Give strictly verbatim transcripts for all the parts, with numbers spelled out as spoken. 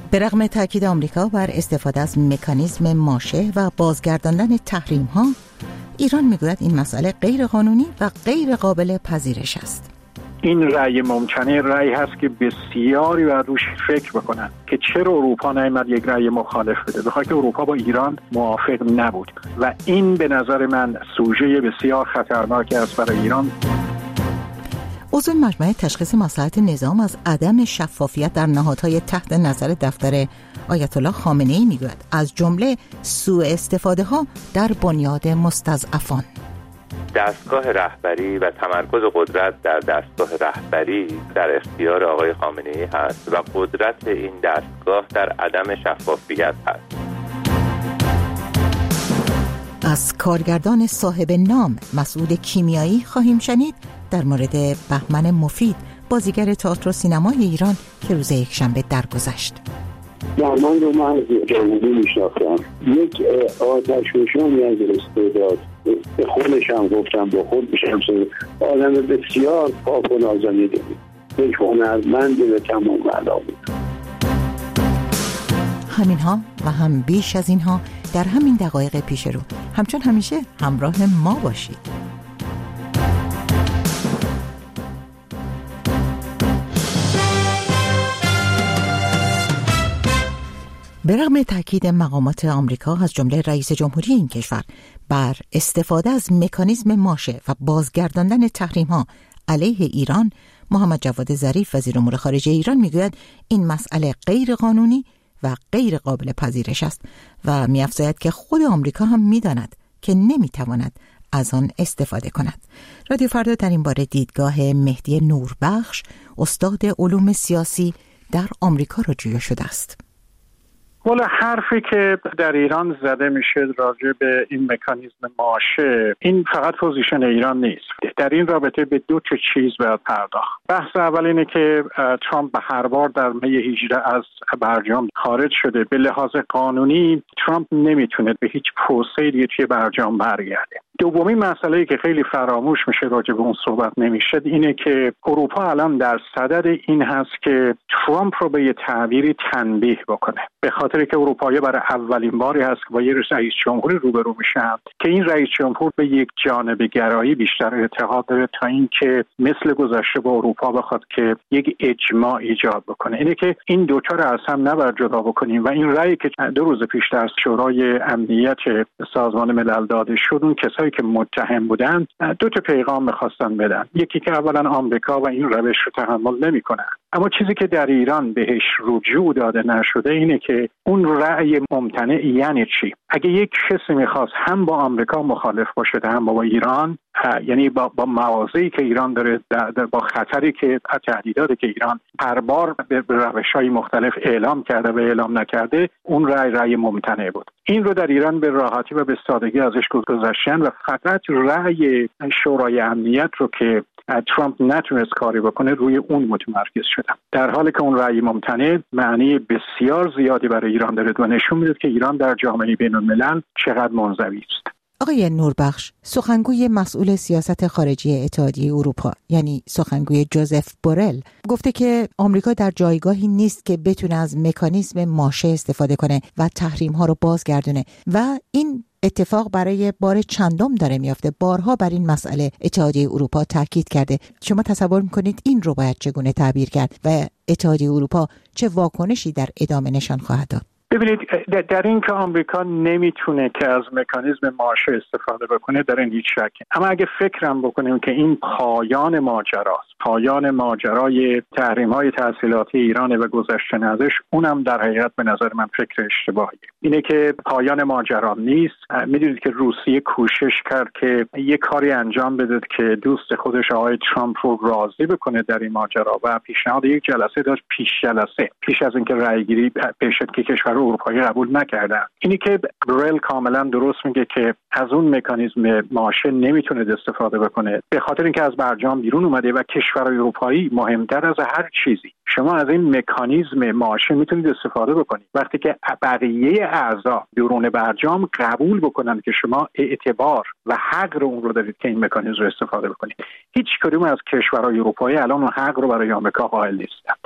به رغم تاکید آمریکا بر استفاده از مکانیزم ماشه و بازگرداندن تحریم‌ها، ایران میگوید این مسئله غیر قانونی و غیر قابل پذیرش است. این رأی ممکنه رأی هست که بسیاری باید روش فکر بکنن که چرا اروپا نیامد یک رأی مخالف بده، بخاطر که اروپا با ایران موافق نبود و این به نظر من سوژه بسیار خطرناکی است برای ایران. عضو مجمع تشخیص مصلحت نظام از عدم شفافیت در نهادهای تحت نظر دفتر آیت الله خامنه‌ای میگوید از جمله سوء استفاده ها در بنیاد مستضعفان. دستگاه رهبری و تمرکز قدرت در دستگاه رهبری در اختیار آقای خامنه‌ای هست و قدرت این دستگاه در عدم شفافیت هست. از کارگردان صاحب نام مسئول کیمیایی خواهیم شنید در مورد بهمن مفید، بازیگر تئاتر و سینمای ایران که روز یکشنبه درگذشت. بهمن رو من جوانی میشناختم، یک آتش‌فشانی از استعداد، به خودش هم گفتم با خودش هم آدم بسیار پاک و نازنیده بود، یک هنرمند به تمام معنا بود. همینها و هم بیش از اینها در همین دقایق پیش رو. همچون همیشه همراه ما باشید. به رغم تاکید مقامات آمریکا از جمله رئیس جمهوری این کشور بر استفاده از مکانیزم ماشه و بازگرداندن تحریم‌ها علیه ایران، محمد جواد ظریف وزیر امور خارجه ایران میگوید این مسئله غیر قانونی و غیر قابل پذیرش است و می‌افزاید که خود آمریکا هم می‌داند که نمی‌تواند از آن استفاده کند. رادیو فردا در این باره دیدگاه مهدی نوربخش، استاد علوم سیاسی در آمریکا را جویا شده است. والا حرفی که در ایران زده میشه راجع به این مکانیزم ماشه، این فقط پوزیشن ایران نیست. در این رابطه به دو تا چیز باید پرداخت. بحث اول اینه که ترامپ به هر بار در می هجده از برجام خارج شده. به لحاظ قانونی ترامپ نمیتونه به هیچ پروسه دیگه توی برجام برگرده. دومین مسئله‌ای که خیلی فراموش میشه راجع به اون صحبت نمیشه اینه که اروپا الان در صدد این هست که ترامپ رو به یه تعبیری تنبیه بکنه، به خاطر که اروپایی برای اولین باری هست که با یه رئیس جمهوری روبرو میشن که این رئیس جمهور به یک جانب گرایی بیشتر اعتقاد داره تا اینکه مثل گذشته با اروپا بخواد که یک اجماع ایجاد بکنه. اینه که این دو تا رو از هم نباید جدا بکنیم و این رأیی که دو روز پیش در شورای امنیت سازمان ملل داده شد، اون کسایی که متهم بودن دو تا پیغام می‌خواستن بدن. یکی که اولا آمریکا و این روش رو تحمل نمی‌کنه، اما چیزی که در ایران بهش رجوع داده نشده اینه که اون رأی ممتنع یعنی چی؟ اگه یک کسی می‌خواست هم با آمریکا مخالف باشه هم با ایران، یعنی با با مواضعی که ایران داره، در در با خطری که تهدیداتی که ایران هر بار به روش‌های مختلف اعلام کرده و اعلام نکرده، اون رأی رأی ممتنع بود. این رو در ایران به راحتی و به سادگی ازش گذشتن و فقط رأی شورای امنیت رو که ترامپ نتونست کاری بکنه روی اون متمرکز شدن، در حالی که اون رأی ممتنع معنی بسیار زیادی برای ایران داره و نشون میده که ایران در جامعه بین‌الملل چقدر منزوی است. آقای نوربخش، سخنگوی مسئول سیاست خارجی اتحادیه اروپا یعنی سخنگوی جوزف بورل گفته که آمریکا در جایگاهی نیست که بتونه از مکانیزم ماشه استفاده کنه و تحریم‌ها رو بازگردونه و این اتفاق برای بار چندم داره میافته. بارها بر این مسئله اتحادیه اروپا تاکید کرده. شما تصور میکنید این رو باید چگونه تعبیر کرد و اتحادیه اروپا چه واکنشی در ادامه نشان خواهد داد؟ ببینید، در این که آمریکا نمیتونه که از مکانیزم ماشه استفاده بکنه در این هیچ شکی، اما اگه فکرم بکنیم که این پایان ماجراست، پایان ماجرای تحریم‌های تحصیلاتی ایران و گذشتن ازش، اونم در حقیقت به نظر من فکر اشتباهیه. اینه که پایان ماجرا نیست. میدونید که روسیه کوشش کرد که یه کاری انجام بده که دوست خودش آقای ترامپ رو راضی بکنه در این ماجرا و پیشنهاد یک جلسه داشت پیش جلسه پیش از اینکه رأیگیری بشه که کشور اروپایی قبول نکردن. اینی که بورل کاملا درست میگه که از اون مکانیزم ماشه نمیتونه استفاده بکنه به خاطر اینکه از برجام بیرون اومده و کشورهای اروپایی مهمتر از هر چیزی شما از این مکانیزم ماشه میتونید استفاده بکنید وقتی که بقیه اعضا بیرون برجام قبول بکنن که شما اعتبار و حق رو اون رو دارید که این مکانیزم رو استفاده بکنید. هیچ کدوم از کشورهای اروپایی الان اون حق رو برای آمریکا قائل نیستند.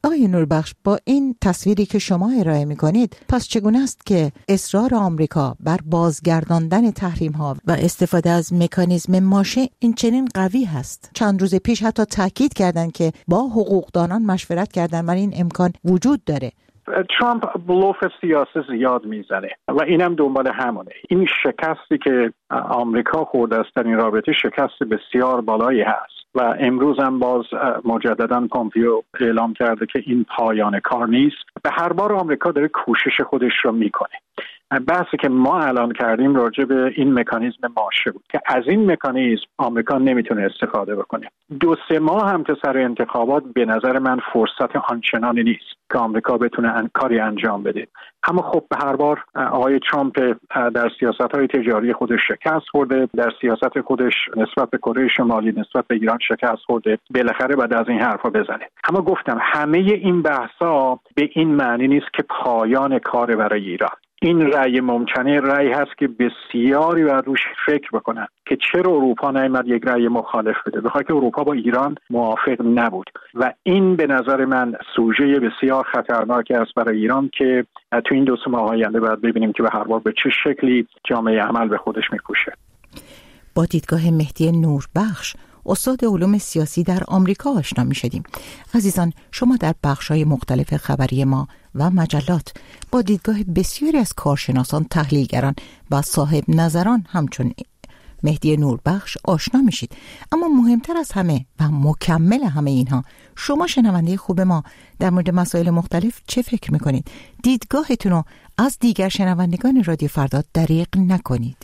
آقای نوربخش، با این تصویری که شما ارائه می‌کنید، پس چگونه است که اصرار آمریکا بر بازگرداندن تحریم‌ها و استفاده از مکانیزم ماشه این چنین قوی هست؟ چند روز پیش حتی تاکید کردند که با حقوقدانان مشورت کردن و این امکان وجود داره. ترامپ بلوف سیاسی زیاد میزنه و اینم دنبال همونه. این شکستی که آمریکا خورده است در این رابطه شکست بسیار بالایی هست و امروز هم باز مجددا پامپیو اعلام کرده که این پایان کار نیست. به هر بار آمریکا داره کوشش خودش رو میکنه. بحثی که ما اعلان کردیم راجع به این مکانیزم ماشه بود که از این مکانیزم آمریکا نمیتونه استفاده بکنه. دو سه ماه هم که سر انتخابات به نظر من فرصت آنچنانی نیست که آمریکا بتونه کاری انجام بده. اما خب به هر بار آقای ترامپ در سیاست‌های تجاری خودش شکست خورده، در سیاست خودش نسبت به کره شمالی، نسبت به ایران شکست خورده. بالاخره بعد از این حرفا بزنه. اما گفتم همه این بحثا به این معنی نیست که پایان کار برای ایران. این رأی ممکنه رأی هست که بسیاری بر روش فکر بکنن که چرا اروپا نیامد یک رأی مخالف بده، بخاطر که اروپا با ایران موافق نبود و این به نظر من سوژه بسیار خطرناکی است برای ایران که تو این دو سه ماه آینده باید ببینیم که به هر بار به چه شکلی جامعه عمل به خودش می‌کوشه. با دیدگاه مهدی نوربخش، استاد علوم سیاسی در آمریکا آشنا می شدیم. عزیزان، شما در بخش‌های مختلف خبری ما و مجلات با دیدگاه بسیاری از کارشناسان، تحلیلگران و صاحب نظران همچون مهدی نوربخش آشنا می شید. اما مهمتر از همه و مکمل همه اینها، شما شنونده خوب ما در مورد مسائل مختلف چه فکر می کنید؟ دیدگاهتون رو از دیگر شنوندگان رادیو فردا دریغ نکنید.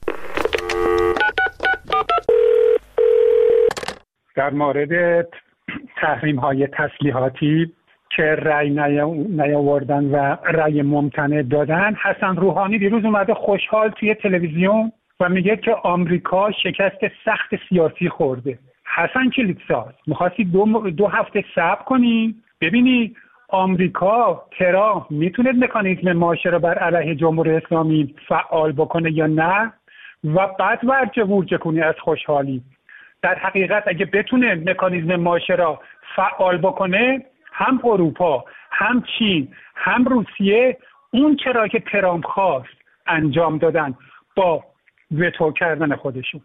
در مورد تحریم های تسلیحاتی که رأی نیاوردن و رأی ممتنع دادن، حسن روحانی دیروز اومده خوشحال توی تلویزیون و میگه که آمریکا شکست سخت سیاسی خورده. حسن کلیدساز، میخواستی دو, دو هفته صبر کنی ببینی آمریکا ترامپ میتونه مکانیزم ماشه رو بر علیه جمهوری اسلامی فعال بکنه یا نه و بعد ورجه ورجه کنی از خوشحالی. در حقیقت اگه بتونه مکانیزم ماشه را فعال بکنه، هم اروپا، هم چین، هم روسیه اون چرا که ترامپ خواست انجام دادن با وتو کردن خودشون.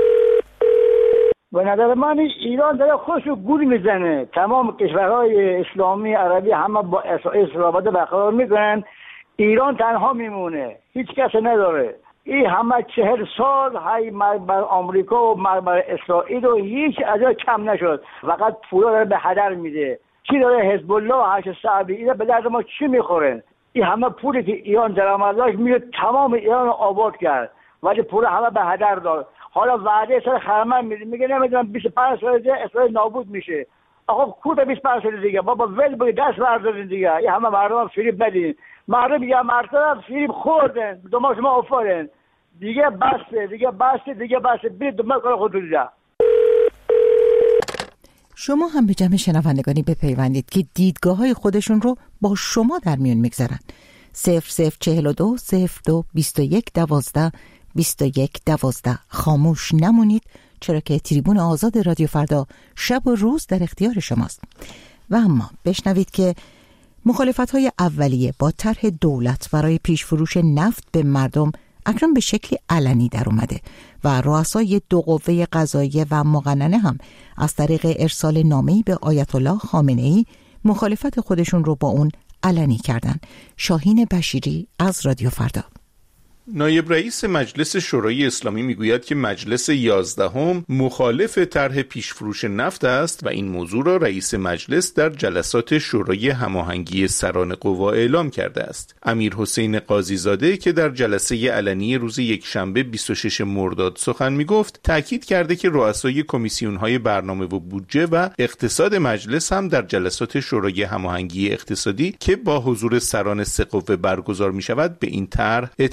به نظر من ایران داره خودش رو گول میزنه. تمام کشورهای اسلامی عربی همه با اسرائیل رابطه برقرار میکنن، ایران تنها میمونه، هیچ کس نداره. این همه چهل سال های بر آمریکا و بر اسرائیل و هیچ از کم نشد، فقط پولا داره به هدر میده. چی داره حزب الله و حرش صحبی اینا به درد ما چی میخورن؟ این همه پولی که ایران درآمد داشت میره تمام ایران رو آباد کرد، ولی پول همه به هدر داد. حالا وعده سر خرمن میده، میگه نمیدونم بیست و پنج سال دیگه اسرائیل نابود میشه. آقا کوتا بیست و پنج سال دیگه بابا ول بگید دست بردارین دیگه. این همه مردم فریب بدین، مردم یه مرتبه فریب خوردن، دوماش ما افتادن دیگه، بسته دیگه بسته دیگه بسته برید دنبال کار خودتون دیگه. شما هم به جمع شنوندگانی بپیوندید که دیدگاه‌های خودشون رو با شما در میون میگذارن. صفر صفر چهل و دو صفر دو بیست و یک دوازده بیست و یک دوازده. خاموش نمونید، چرا که تریبون آزاد رادیو فردا شب و روز در اختیار شماست. و اما بشنوید که مخالفت‌های اولیه با طرح دولت برای پیشفروش نفت به مردم اکنون به شکلی علنی در اومده و رؤسای دو قوه قضاییه و مقننه هم از طریق ارسال نامه‌ای به آیت الله خامنه‌ای مخالفت خودشون رو با اون علنی کردن. شاهین بشیری از رادیو فردا. نایب رئیس مجلس شورای اسلامی میگوید که مجلس یازدهم مخالف طرح پیشفروش نفت است و این موضوع را رئیس مجلس در جلسات شورای هماهنگی سران قوا اعلام کرده است. امیر حسین قاضی زاده که در جلسه علنی روز یکشنبه بیست و ششم مرداد سخن میگفت، تاکید کرده که رؤسای کمیسیون‌های برنامه و بودجه و اقتصاد مجلس هم در جلسات شورای هماهنگی اقتصادی که با حضور سران سه قوه برگزار می‌شود به این طرح اعتراض کرده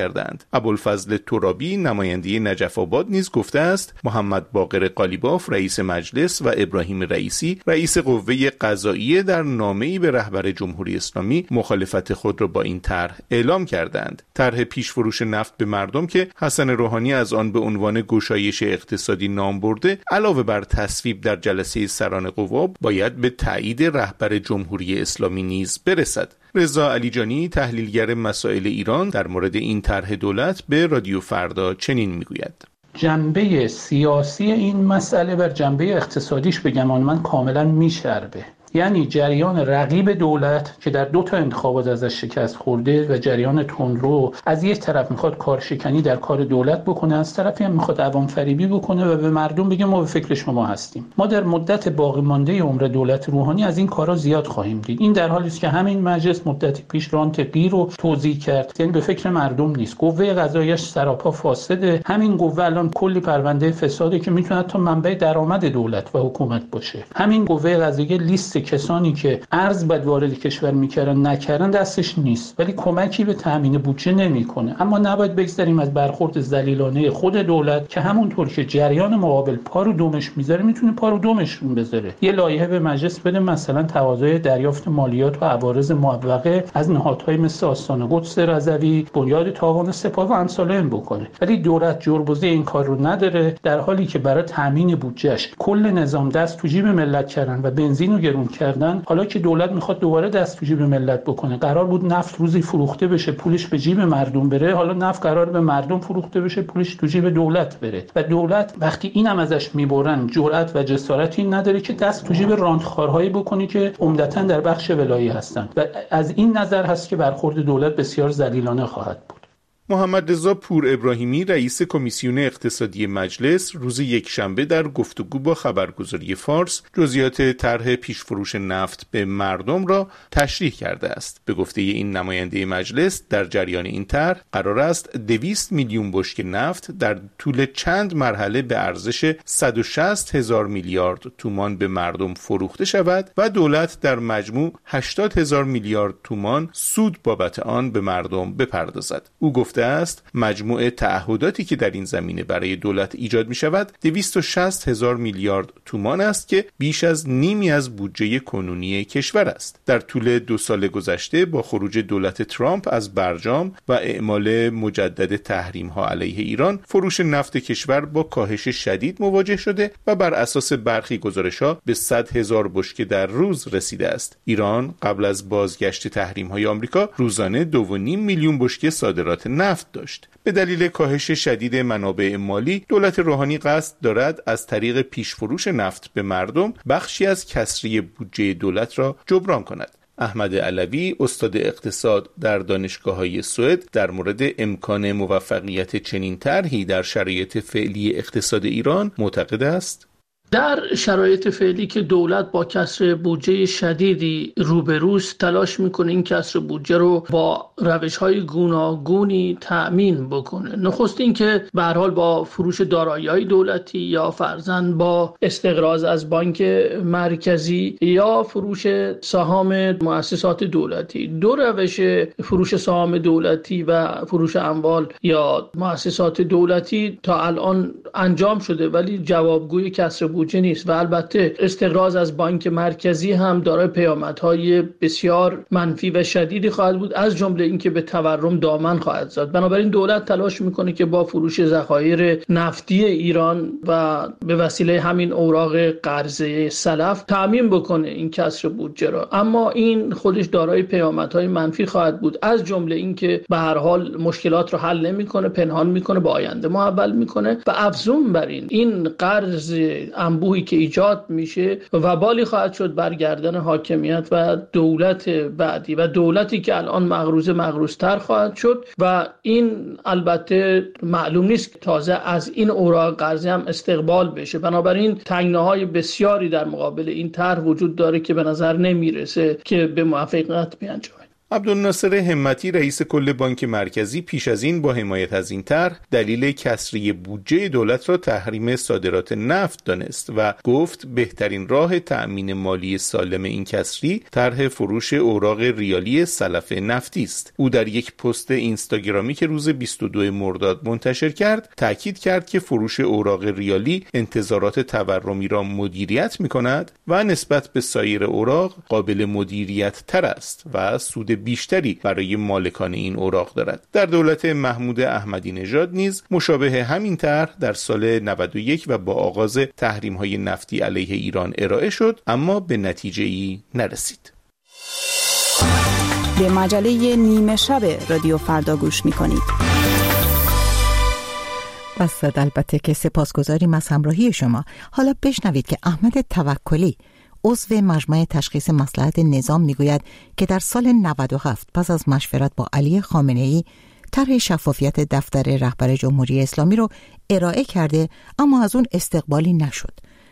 کردند. ابوالفضل ترابی نماینده نجف آباد نیز گفته است محمد باقر قالیباف رئیس مجلس و ابراهیم رئیسی رئیس قوه قضاییه در نامه‌ای به رهبر جمهوری اسلامی مخالفت خود را با این طرح اعلام کردند. طرح پیشفروش نفت به مردم که حسن روحانی از آن به عنوان گشایش اقتصادی نام برده، علاوه بر تصویب در جلسه سران قوا باید به تایید رهبر جمهوری اسلامی نیز برسد. رضا علیجانی تحلیلگر مسائل ایران در مورد این طرح دولت به رادیو فردا چنین میگوید: جنبه سیاسی این مسئله بر جنبه اقتصادیش بگم من کاملا میشربه. یعنی جریان رقیب دولت که در دو تا انتخابات ازش شکست خورده و جریان تندرو از یک طرف میخواد کارشکنی در کار دولت بکنه، از طرفی هم میخواد عوام فریبی بکنه و به مردم بگه ما به فکر شما هستیم. ما در مدت باقی مانده عمر دولت روحانی از این کارا زیاد خواهیم دید. این در حالی است که همین مجلس مدتی پیش رانت غیر رو توضیح کرد، یعنی به فکر مردم نیست. قوه قضاییش سراپا فاسده. همین قوه الان کلی پرونده فساده که میتونه تا منبع درآمد دولت و حکومت باشه. همین قوه قضاییه لیست کسانی که ارز بد وارد کشور میکردن نکردن دستش نیست، ولی کمکی به تامین بودجه نمیکنه. اما نباید بگذاریم از برخورد ذلیلانه خود دولت که همونطور که جریان مقابل پا رو دومش میذاره میتونه پا رو دومشون بذاره. یه لایحه به مجلس بده، مثلا تقاضای دریافت مالیات و عوارض معوقه از نهادهای مثل آستان قدس رضوی، بنیاد تاوان سپاه و امثال این بکنه، ولی دولت جربوزی این کار رو نداره، در حالی که برای تامین بودجهش کل نظام دست تو جیب ملت کردن و بنزین رو گرون کردن. حالا که دولت میخواد دوباره دست تو جیب ملت بکنه، قرار بود نفت روزی فروخته بشه پولش به جیب مردم بره، حالا نفت قرار به مردم فروخته بشه پولش تو جیب دولت بره. و دولت وقتی اینم ازش میبرن جرأت و جسارتی نداره که دست تو جیب راندخوارهایی بکنه که عمدتاً در بخش ولایی هستن و از این نظر هست که برخورد دولت بسیار ذلیلانه خواهد بود. محمد رضا پور ابراهیمی رئیس کمیسیون اقتصادی مجلس روز یکشنبه در گفتگو با خبرگزاری فارس جزئیات طرح پیشفروش نفت به مردم را تشریح کرده است. به گفته این نماینده مجلس در جریان این طرح قرار است دویست میلیون بشکه نفت در طول چند مرحله به ارزش صد و شصت هزار میلیارد تومان به مردم فروخته شود و دولت در مجموع هشتاد هزار میلیارد تومان سود بابت آن به مردم بپردازد. او گفت است مجموع تعهداتی که در این زمینه برای دولت ایجاد می شود دویست و شصت هزار میلیارد تومان است که بیش از نیمی از بودجه کنونی کشور است. در طول دو سال گذشته با خروج دولت ترامپ از برجام و اعمال مجدد تحریم ها علیه ایران، فروش نفت کشور با کاهش شدید مواجه شده و بر اساس برخی گزارش‌ها به صد هزار بشکه در روز رسیده است. ایران قبل از بازگشت تحریم های آمریکا روزانه دو و نیم میلیون بشکه صادرات نفت نفت داشت. به دلیل کاهش شدید منابع مالی، دولت روحانی قصد دارد از طریق پیشفروش نفت به مردم بخشی از کسری بودجه دولت را جبران کند. احمد علوی استاد اقتصاد در دانشگاه‌های سوئد در مورد امکان موفقیت چنین طرحی در شرایط فعلی اقتصاد ایران معتقد است: در شرایط فعلی که دولت با کسر بودجه شدیدی روبروست، تلاش میکنه این کسر بودجه رو با روش‌های گوناگونی تأمین بکنه. نخست این که به هر حال با فروش دارایی‌های دولتی یا فرضاً با استقراض از بانک مرکزی یا فروش سهام مؤسسات دولتی. دو روش فروش سهام دولتی و فروش اموال یا مؤسسات دولتی تا الان انجام شده ولی جوابگوی کسر بودجه نیست و البته استقراض از بانک مرکزی هم دارای پیامدهای بسیار منفی و شدیدی خواهد بود، از جمله اینکه به تورم دامن خواهد زد. بنابراین دولت تلاش میکنه که با فروش ذخایر نفتی ایران و به وسیله همین اوراق قرضه سلف تامین بکنه این کسر بودجه را، اما این خودش دارای پیامدهای منفی خواهد بود، از جمله اینکه به هر حال مشکلات رو حل نمیکنه، پنهان میکنه، به آینده محول میکنه و افزون بر این این قرض انبوهی که ایجاد میشه وبالی خواهد شد بر گردن حاکمیت و دولت بعدی و دولتی که الان مغروض مغروض‌تر خواهد شد و این البته معلوم نیست که تازه از این اوراق قرضی هم استقبال بشه. بنابراین تنگناهای بسیاری در مقابل این طرح وجود داره که به نظر نمیرسه که به موفقیت بیانجامد. عبدالناصر همتی رئیس کل بانک مرکزی پیش از این با حمایت از این طرح دلیل کسری بودجه دولت را تحریم صادرات نفت دانست و گفت بهترین راه تأمین مالی سالم این کسری طرح فروش اوراق ریالی سلف نفتی است. او در یک پست اینستاگرامی که روز بیست و دوم مرداد منتشر کرد تاکید کرد که فروش اوراق ریالی انتظارات تورمی را مدیریت می‌کند و نسبت به سایر اوراق قابل مدیریت تر است و سود بیشتری برای مالکان این اوراق دارد. در دولت محمود احمدی نژاد نیز مشابه همین طرح در سال نود و یک و با آغاز تحریم‌های نفتی علیه ایران ارائه شد، اما به نتیجه‌ای نرسید. به مجله نیمه شب رادیو فردا گوش می‌کنید. بس البته که سپاسگزاریم از همراهی شما. حالا بشنوید که احمد توکلی عضو مجمع تشخیص مصلحت نظام میگوید که در سال نود و هفت پس از مشورت با علی خامنه‌ای طرح شفافیت دفتر رهبر جمهوری اسلامی رو ارائه کرده، اما از اون استقبالی نشد.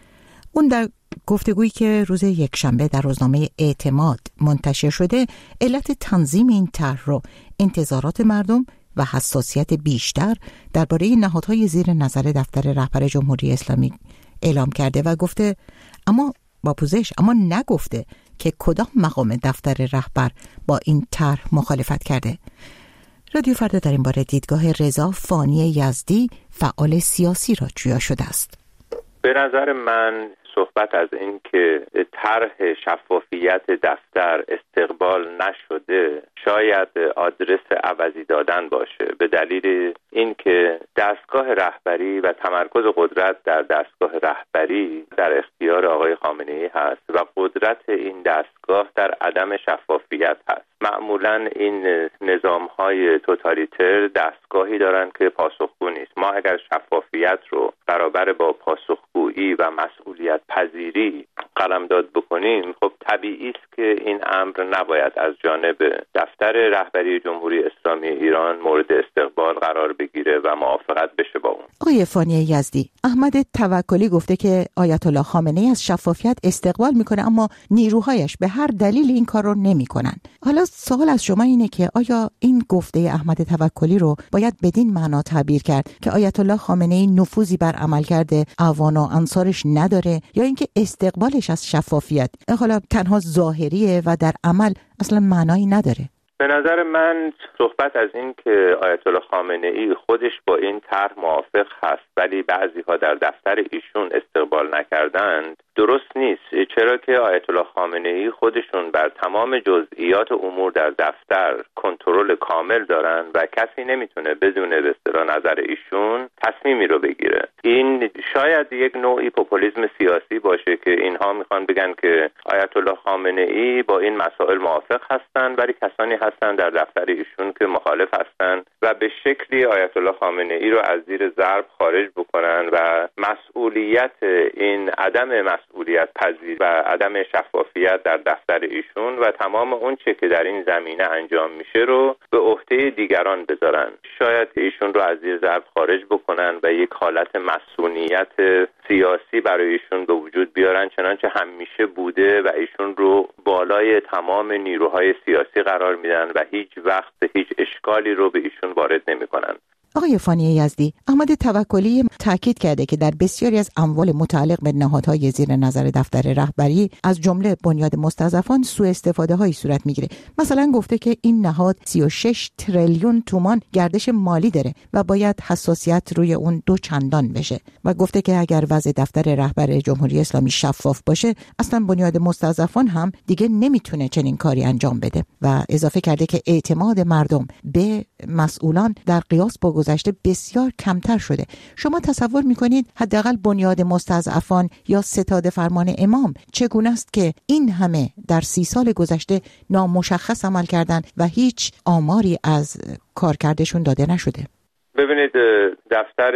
اون در گفتگویی که روز یکشنبه در روزنامه اعتماد منتشر شده علت تنظیم این طرح رو انتظارات مردم و حساسیت بیشتر درباره نهادهای زیر نظر دفتر رهبر جمهوری اسلامی اعلام کرده و گفته اما با پوزش اما نگفته که کدام مقام دفتر رهبر با این طرح مخالفت کرده. رادیو فردا در این باره دیدگاه رضا فانی یزدی فعال سیاسی را جویا شده است. به نظر من صحبت از این که طرح شفافیت دفتر استقبال نشده شاید آدرس عوضی دادن باشه، به دلیل اینکه دستگاه رهبری و تمرکز قدرت در دستگاه رهبری در اختیار آقای خامنه‌ای هست و قدرت این دستگاه در عدم شفافیت هست. معمولا این نظام‌های توتالیتر دستگاهی دارن که پاسخگو نیست. ما اگر شفافیت رو برابر با پاسخگویی و مسئولیت پذیری قلمداد بکنیم، خب طبیعی است که این امر نباید از جانب دفتر رهبری جمهوری اسلامی ایران مورد استقبال قرار بگیره و موافقت بشه با اون. آقای فانی یزدی، احمد توکلی گفته که آیت الله خامنه‌ای از شفافیت استقبال میکنه اما نیروهایش به هر دلیل این کار رو نمیکنن. حالا سوال از شما اینه که آیا این گفته احمد توکلی رو باید بدین معنا تعبیر کرد که آیت الله خامنه‌ای نفوذی بر عملکرد اعوان و انصارش نداره، یا اینکه استقبالش از شفافیت حالا تنها ظاهریه و در عمل اصلا معنایی نداره؟ به نظر من صحبت از این که آیت الله خامنه‌ای خودش با این طرح موافق هست ولی بعضی‌ها در دفتر ایشون استقبال نکردند درست نیست، چرا که آیت الله خامنه‌ای خودشون بر تمام جزئیات امور در دفتر کنترل کامل دارن و کسی نمیتونه بدون به اصطلاح نظر ایشون تصمیمی رو بگیره. این شاید یک نوعی پوپولیسم سیاسی باشه که اینها میخوان بگن که آیت الله خامنه‌ای با این مسائل موافق هستن ولی کسانی هستن در دفتر ایشون که مخالف هستن و به شکلی آیت الله خامنه‌ای رو از زیر ضرب خارج بکنن و مسئولیت این عدم مسئولیت پذیر و عدم شفافیت در دفتر ایشون و تمام اون چه که در این زمینه انجام میشه رو به عهده دیگران بذارن. شاید ایشون رو از زیر ضرب خارج بکنن و یک حالت مسئولیت سیاسی برای ایشون به وجود بیارن چنانچه همیشه بوده و ایشون رو بالای تمام نیروهای سیاسی قرار میدن و هیچ وقت هیچ اشکالی رو به ایشون وارد نمیکنن. آقای فانی یزدی، احمد توکلی تاکید کرده که در بسیاری از اموال متعلق به نهادهای زیر نظر دفتر رهبری از جمله بنیاد مستضعفان سوء استفاده هایی صورت میگیره. مثلا گفته که این نهاد سی و شش تریلیون تومان گردش مالی داره و باید حساسیت روی اون دو چندان بشه و گفته که اگر وضع دفتر رهبر جمهوری اسلامی شفاف باشه اصلا بنیاد مستضعفان هم دیگه نمیتونه چنین کاری انجام بده و اضافه کرده که اعتماد مردم به مسئولان در قیاس با گذشته بسیار کمتر شده. شما تصور میکنید حداقل بنیاد مستضعفان یا ستاد فرمان امام چگونه است که این همه در سی سال گذشته نامشخص عمل کردن و هیچ آماری از کارکردشون داده نشده؟ ببینید، دفتر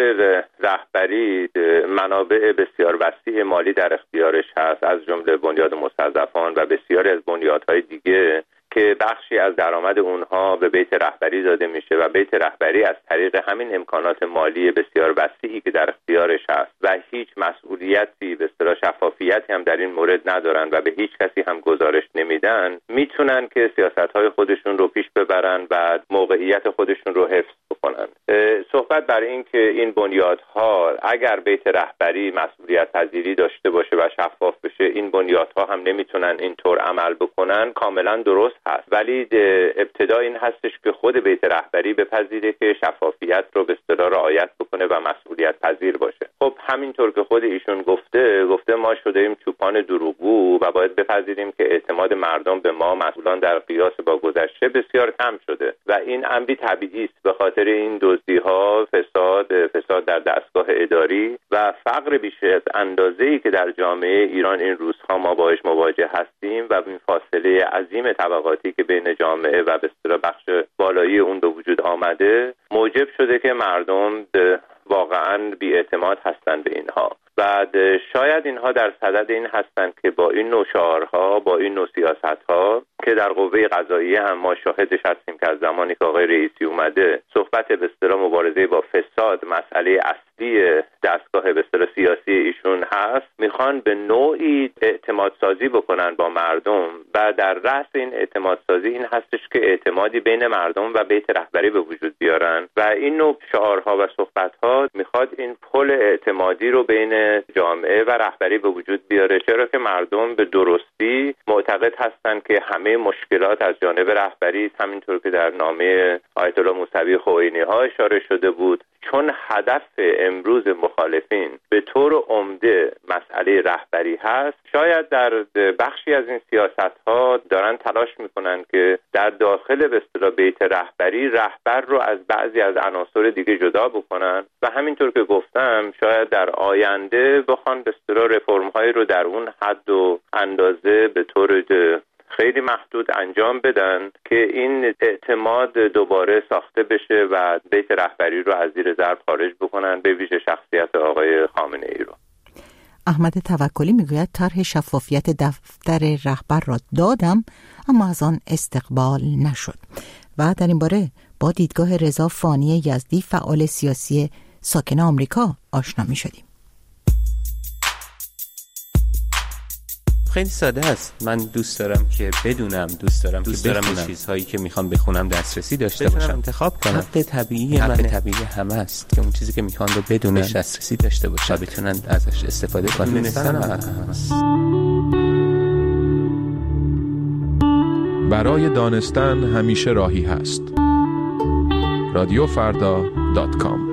رهبری منابع بسیار وسیع مالی در اختیارش هست، از جمله بنیاد مستضعفان و بسیاری از بنیادهای دیگه که بخشی از درآمد اونها به بیت رهبری داده میشه و بیت رهبری از طریق همین امکانات مالی بسیار وسیعی که در اختیارش هست و هیچ مسئولیتی به اصطلاح شفافیتی هم در این مورد ندارن و به هیچ کسی هم گزارش نمیدن، میتونن که سیاست‌های خودشون رو پیش ببرن و موقعیت خودشون رو حفظ بکنن. صحبت بر این که این بنیادها اگر بیت رهبری مسئولیت پذیری داشته باشه و شفاف بشه، این بنیادها هم نمیتونن اینطور عمل بکنن، کاملا درست هست. ولی ابتدا این هستش که خود بیت رهبری بپذیره که شفافیت رو به اصطلاح رعایت بکنه و مسئولیت پذیر باشه. خب همینطور که خود ایشون گفته گفته ما شدیم چوپان دروغگو و باید بپذیریم که اعتماد مردم به ما مسئولان در قیاس با گذشته بسیار کم شده و این امری طبیعی است به خاطر این دزدی‌ها، فساد، فساد در دستگاه اداری و فقر بیش از اندازه‌ای که در جامعه ایران این روزها ما باهاش مواجه هستیم و این فاصله عظیم طبقاتی که بین جامعه و به اصطلاح بخش بالایی اون به وجود آمده موجب شده که مردم واقعاً بی‌اعتماد هستند به اینها. بعد شاید اینها در صدد این هستند که با این نوع شعارها، با این نوع سیاست‌ها که در قوه قضاییه هم ما شاهدش هستیم که از زمانی که آقای رئیسی اومده صحبت به اصطلاح مبارزه با فساد مسئله اصلی دستگاه به اصطلاح سیاسی ایشون هست، میخوان به نوعی اعتماد سازی بکنن با مردم و در رأس این اعتماد سازی این هستش که اعتمادی بین مردم و بیت رهبری به وجود بیارن و این نوع شعارها و صحبت‌ها میخواد این پل اعتمادی رو بین جامعه و رهبری به وجود بیاره، چرا که مردم به درستی معتقد هستند که همه مشکلات از جانب رهبری، همینطور که در نامه آیت الله موسوی خوئینی ها اشاره شده بود، چون هدف امروز مخالفین به طور عمده مسئله رهبری هست. شاید در بخشی از این سیاست ها دارن تلاش میکنن که در داخل به اصطلاح بیت رهبری رهبر رو از بعضی از عناصر دیگه جدا بکنن و همینطور که گفتم شاید در آینده بخوان به اصطلاح رفرم هایی رو در اون حد و اندازه به طور خیلی محدود انجام بدن که این اعتماد دوباره ساخته بشه و بیت رهبری رو از زیر ضرب خارج بکنن، به ویژه شخصیت آقای خامنه ای رو. احمد توکلی میگوید طرح شفافیت دفتر رهبر را دادم اما از آن استقبال نشد و در این باره با دیدگاه رضا فانی یزدی فعال سیاسی ساکن آمریکا آشنا میشدیم. خیلی ساده است. من دوست دارم که بدونم، دوست دارم دوست که بخونم چیزهایی که میخوام بخونم دسترسی داشته باشم، انتخاب کنم. حق طبیعی حق طبیعی همه است که اون چیزی که میخوان رو بدونن، دسترسی داشته باشن و بتونن ازش استفاده کنن. برای دانستن همیشه راهی هست. رادیو فردا دات کام.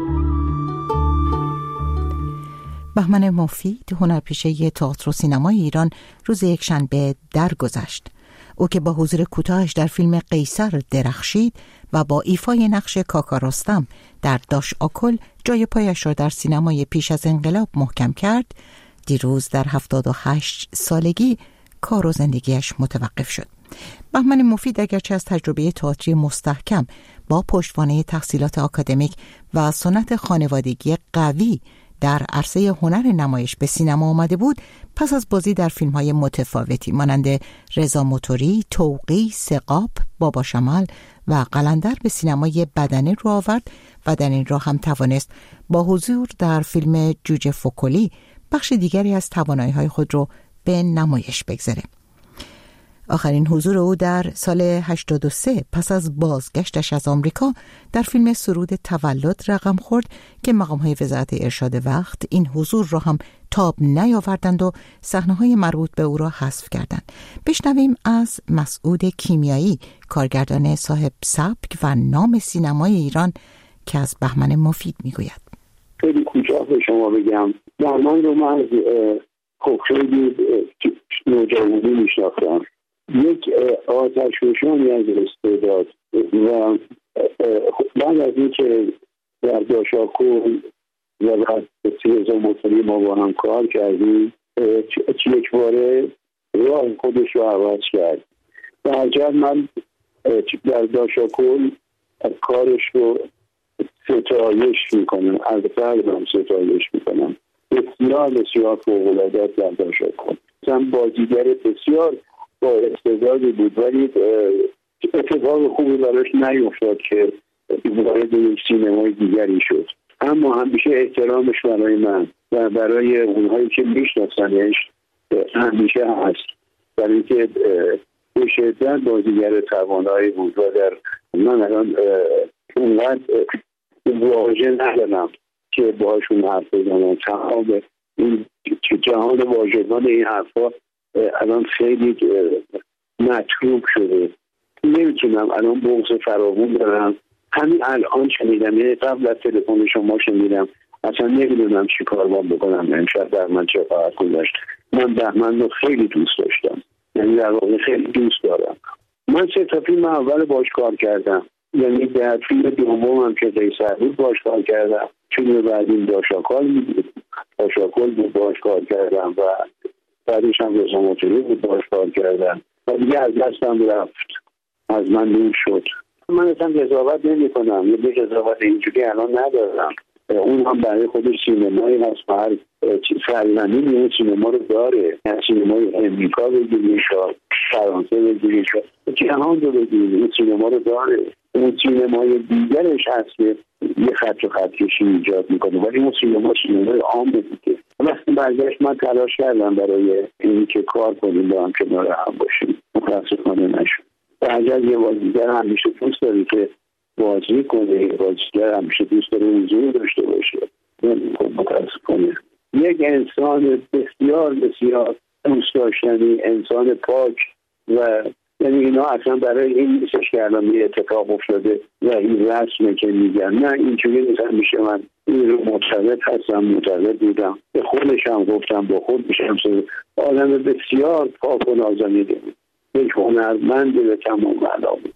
بهمن مفید، هنرپیشه تئاتر و سینمای ایران، روز یکشنبه درگذشت. او که با حضور کوتاهش در فیلم قیصر درخشید و با ایفای نقش کاکا رستم در داش آکل جای پایش را در سینمای پیش از انقلاب محکم کرد، دیروز در هفتاد و هشت سالگی کار و زندگیش متوقف شد. بهمن مفید اگرچه از تجربه تئاتری مستحکم با پشتوانه تحصیلات آکادمیک و سنت خانوادگی قوی در عرصه هنر نمایش به سینما آمده بود، پس از بازی در فیلم‌های متفاوتی مانند رضا موتوری، توقی، سقاب، بابا شمال و قلندر به سینمای بدنه رو آورد و در این راه هم توانست با حضور در فیلم جوجه فکلی بخش دیگری از توانایی‌های خود رو به نمایش بگذاره. آخرین حضور او در سال هشتاد و سه پس از بازگشتش از آمریکا در فیلم سرود تولد رقم خورد که مقام‌های وزارت ارشاد وقت این حضور را هم تاب نیاوردند و صحنه‌های مربوط به او را حذف کردند. بشنویم از مسعود کیمیایی، کارگردان صاحب سبک و نام سینمای ایران، که از بهمن مفید میگوید. خیلی کوتاه به شما بگم، بهمن رو من از خب خیلی نوجوانی میشناختم. یک آتشفشانی از استعداد و بعد از این که در داشاکل و بعد رضا موتوری ما با هم کار کردیم، یک باره راه خودش رو عوض کرد و هرچند من در داشاکل کارش رو ستایش میکنم، از قلبم ستایش میکنم. بسیار بسیار فوق‌العاده در داشاکل، مثلا بازیگر بسیار با استعدادی بود، ولی اتفاق خوبی براش نیفتاد که وارد یک سینمای دیگری شد. اما همیشه احترامش برای من و برای اونهایی که میشناسنش همیشه هست، برای اینکه به شدت بازیگر توانایی بود و در من الان اونقدر واژه ندارم که باهاشون حرف بزنم. تمام این جهان واژگان این حرفا الان خیلی مطلوب شده، نمیتونم الان بغض فراوون دارم. همین الان شنیدم، یعنی قبل از تلفن شما شنیدم، اصلا نمیدونم چی کار باید بکنم امشب. بهمن چه خواهد گذشت؟ من بهمن رو خیلی دوست داشتم، یعنی در واقع خیلی دوست دارم. من سه تا فیلم اول باش کار کردم، یعنی در فیلم دوم هم که قیصر بود باش کار کردم، فیلم بعدیم داشاکال بود داشاکال بود باش کار کردم و بعدش هم رضا مطیعی بود باش کار کردم و دیگه از دستم رفت، از من دور شد. من اصلا قضاوت نمی کنم، یه به قضاوت اینجوری الان ندارم. اون هم برای خودش سینمایی هست و هر فرزندی اون سینما رو داره. سینمای امریکا بگیرید، فرانسه بگیرید، جهان رو بگیرید، اون سینما رو داره. اون سینمای دیگرش هست که یه خط و خط کشی ایجاد میکنه، ولی اون سینما سینمای عام دیگه. وقتی برگشت من تلاش کردم برای این که کار کنیم با هم کنار هم باشیم، متاسفانه نشد. اگر یه بازیگر همیشه دوست داری که بازی کنه، بازیگر همیشه دوست داره حضور داشته باشه، متاسفانه یک انسان بسیار بسیار دوست داشتنی، انسان پاک و یعنی اینا اصلا برای این نیستش که الان یه اتفاق افتاده و این رسمه که میگن، نه اینجوری نیست. همیشه من این رو معتقد هستم، معتقد بودم، به خودشم گفتم، با خود میشم آدم بسیار پاک و نازنیده بود، یک هنرمند به تمام معنا بود.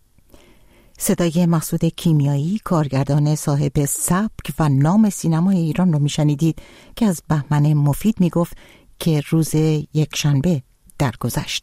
صدای مسعود کیمیایی، کارگردان صاحب سبک و نام سینمای ایران رو میشنیدید که از بهمن مفید میگفت که روز یکشنبه درگذشت.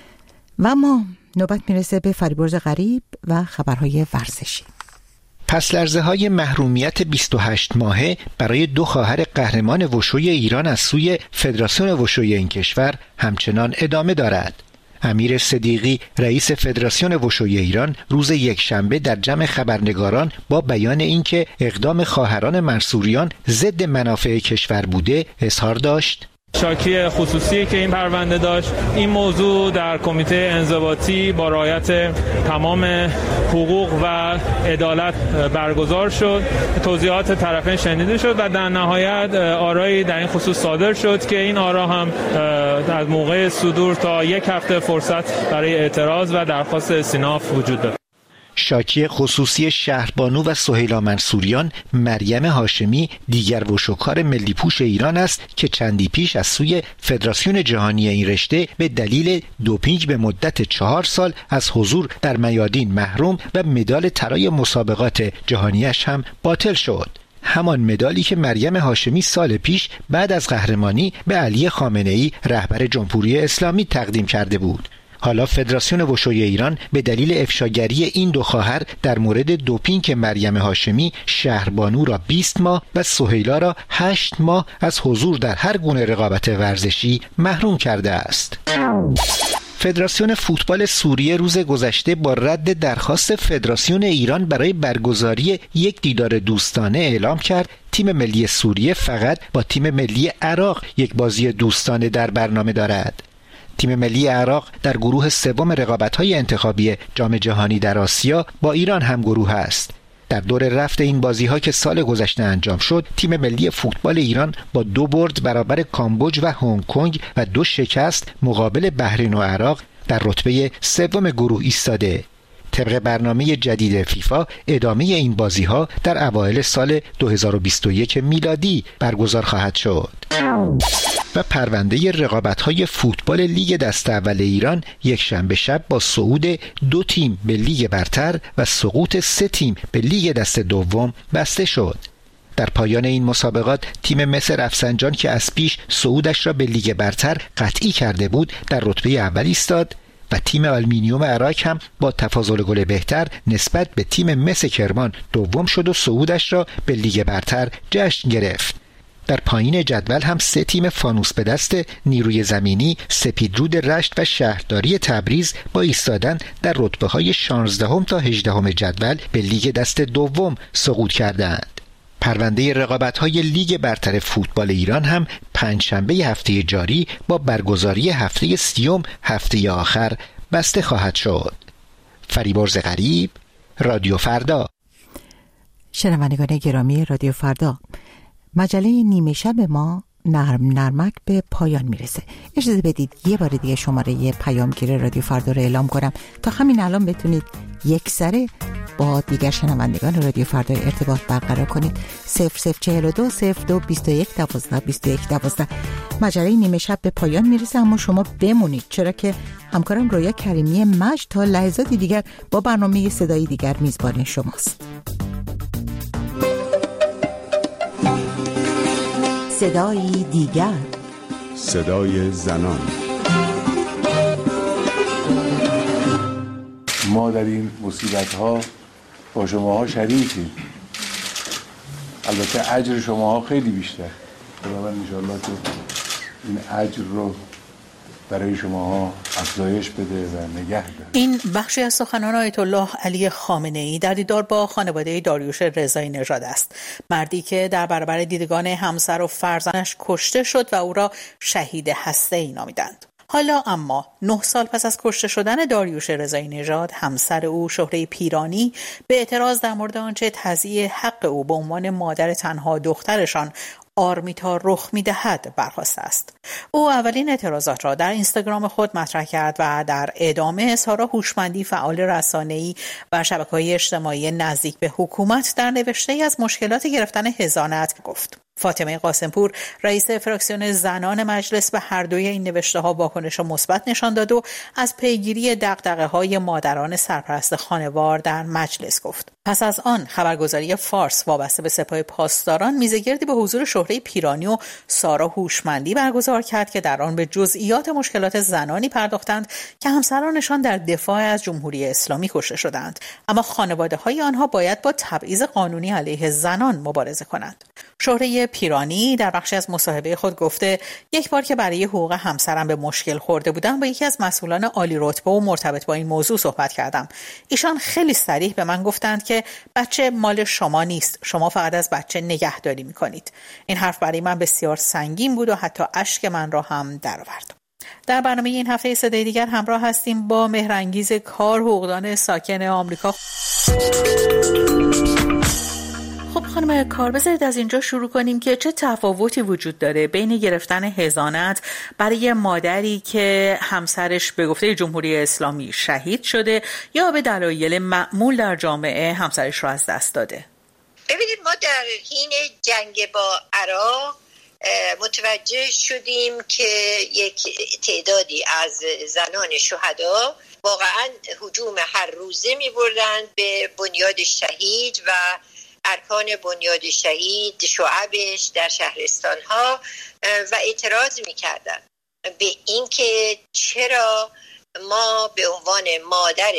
و اما نوبت میرسه به فریبرز غریب و خبرهای ورزشی. پس لرزه های محرومیت بیست و هشت ماهه برای دو خواهر قهرمان وشوی ایران از سوی فدراسیون وشوی این کشور همچنان ادامه دارد. امیر صدیقی رئیس فدراسیون وشوی ایران روز یکشنبه در جمع خبرنگاران با بیان اینکه اقدام خواهران منصوریان ضد منافع کشور بوده اظهار داشت: شاکی خصوصی که این پرونده داشت، این موضوع در کمیته انضباطی با رعایت تمام حقوق و عدالت برگزار شد، توضیحات طرفین شنیده شد و در نهایت آرایی در این خصوص صادر شد که این آرا هم از موقع صدور تا یک هفته فرصت برای اعتراض و درخواست استیناف وجود دارد. شاکی خصوصی شهربانو و سهیلا منصوریان مریم هاشمی دیگر وشوکار ملی پوش ایران است که چندی پیش از سوی فدراسیون جهانی این رشته به دلیل دوپینگ به مدت چهار سال از حضور در میادین محروم و مدال طلای مسابقات جهانیش هم باطل شد. همان مدالی که مریم هاشمی سال پیش بعد از قهرمانی به علی خامنه‌ای رهبر جمهوری اسلامی تقدیم کرده بود. حالا فدراسیون وشوی ایران به دلیل افشاگری این دو خواهر در مورد دوپینگ مریم هاشمی شهربانو را بیست ماه و سهیلا را هشت ماه از حضور در هر گونه رقابت ورزشی محروم کرده است. فدراسیون فوتبال سوریه روز گذشته با رد درخواست فدراسیون ایران برای برگزاری یک دیدار دوستانه اعلام کرد تیم ملی سوریه فقط با تیم ملی عراق یک بازی دوستانه در برنامه دارد. تیم ملی عراق در گروه سوم رقابت‌های انتخابی جام جهانی در آسیا با ایران هم گروه است. در دور رفت این بازی‌ها که سال گذشته انجام شد، تیم ملی فوتبال ایران با دو برد برابر کامبوج و هنگ کنگ و دو شکست مقابل بحرین و عراق در رتبه سوم گروه ایستاده. طبق برنامه جدید فیفا ادامه این بازی‌ها در اوایل سال دو هزار و بیست و یک میلادی برگزار خواهد شد. و پرونده رقابت‌های فوتبال لیگ دست اول ایران یک شنبه شب با صعود دو تیم به لیگ برتر و سقوط سه تیم به لیگ دست دوم بسته شد. در پایان این مسابقات تیم مس رفسنجان که از پیش صعودش را به لیگ برتر قطعی کرده بود در رتبه اول ایستاد و تیم آلومینیوم عراق هم با تفاضل گل بهتر نسبت به تیم مس کرمان دوم شد و صعودش را به لیگ برتر جشن گرفت. در پایین جدول هم سه تیم فانوس به دست نیروی زمینی، سپیدرود رشت و شهرداری تبریز با ایستادن در رتبه‌های شانزدهم تا هجدهم جدول به لیگ دست دوم سقوط کردند. پرونده رقابت‌های لیگ برتر فوتبال ایران هم پنجشنبه هفته جاری با برگزاری هفته سیوم هفته آخر بسته خواهد شد. فریبرز غریب، رادیو فردا. شنوندگان گرامی رادیو فردا، مجله نیمه شب ما نرم نرمک به پایان میرسه. اجازه بدید یه بار دیگه شماره پیامگیر رادیو فردا رو اعلام کنم تا همین الان بتونید یک سره با دیگر شنوندگان رادیو فردا ارتباط برقرار کنید. صفر صفر چهل و دو صفر دو بیست و یک دوازده بیست و یک دوازده. مجله نیمه شب به پایان میرسه، اما شما بمونید، چرا که همکارم رویا کریمی مجد تا لحظاتی دیگر با برنامه صدایی دیگر میزبان شماست. صدایی دیگر، صدای زنان. ما در این مصیبت ها با شماها شریکیم، البته اجر شماها خیلی بیشتر. خداوند انشاءالله که این اجر رو برای شماها افزایش بده و نگه داره. این بخشی از سخنان آیت الله علی خامنه‌ای در دیدار با خانواده داریوش رضایی نژاد است، مردی که در برابر دیدگان همسر و فرزندش کشته شد و او را شهید هسته‌ای نامیدند. حالا اما نه سال پس از کشته شدن داریوش رضایی نژاد، همسر او شهره پیرانی به اعتراض در مورد آنچه تضییع حق او به عنوان مادر تنها دخترشان آرمیتا رخ می‌دهد برخاسته است. او اولین اعتراضات را در اینستاگرام خود مطرح کرد و در ادامه سارا هوشمندی، فعال رسانه‌ای و شبکه‌های اجتماعی نزدیک به حکومت، در نوشته‌ای از مشکلات گرفتن حضانت گفت. فاطمه قاسمپور، رئیس فراکسیون زنان مجلس، به هر دوی این نوشته‌ها واکنش مثبت نشان داد و از پیگیری دغدغه‌های مادران سرپرست خانوار در مجلس گفت. پس از آن خبرگزاری فارس وابسته به سپاه پاسداران میزگردی به حضور شهره پیرانی و سارا هوشمندی برگزار کرد که در آن به جزئیات مشکلات زنانی پرداختند که همسرانشان در دفاع از جمهوری اسلامی کشته شدند، اما خانواده‌های آنها باید با تبعیض قانونی علیه زنان مبارزه کنند. شهره پیرانی در بخشی از مصاحبه خود گفته یک بار که برای حقوق همسرم به مشکل خورده بودم با یکی از مسئولان عالی رتبه و مرتبط با این موضوع صحبت کردم. ایشان خیلی صریح به من گفتند که بچه مال شما نیست، شما فقط از بچه نگهداری میکنید. این حرف برای من بسیار سنگین بود و حتی اشک من را هم درآورد. در برنامه این هفته صدای دیگر همراه هستیم با مهرانگیز کار، حقوقدان ساکن آمریکا. خب خانم کار، بذارید از اینجا شروع کنیم که چه تفاوتی وجود داره بین گرفتن حضانت برای مادری که همسرش به گفته جمهوری اسلامی شهید شده یا به دلایل معمول در جامعه همسرش رو از دست داده. ببینید، ما در حین جنگ با عراق متوجه شدیم که یک تعدادی از زنان شهدا واقعا هجوم هر روزه می بردن به بنیاد شهید و ارکان بنیاد شهید، شعبش در شهرستان ها، و اعتراض می کردن به اینکه چرا ما به عنوان مادر